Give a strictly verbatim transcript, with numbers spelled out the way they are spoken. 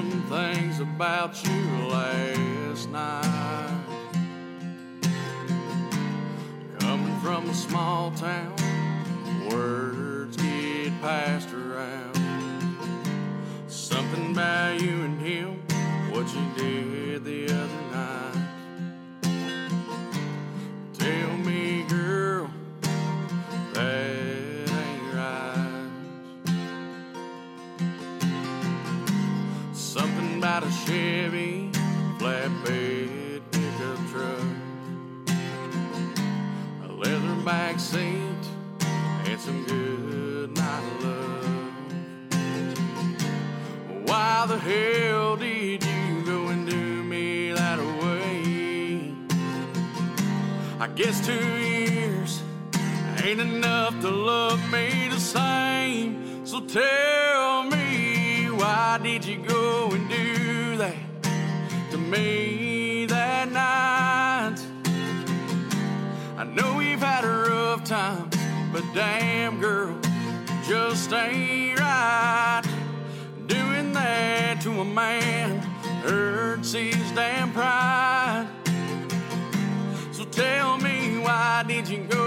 some things about you last night. Coming from a small town, words get passed around. Something about you and him, what you did the other night. Tell me, girl, that ain't right. Something about a Chevy flatbed pickup truck, a leather back seat, and some good night love. Why the hell did you go and do me that way? I guess two years ain't enough to love me the same. So tell me, why did you go and do that to me that night? I know we've had a rough time, but damn girl, just ain't right. Doing that to a man hurts his damn pride. So tell me, why did you go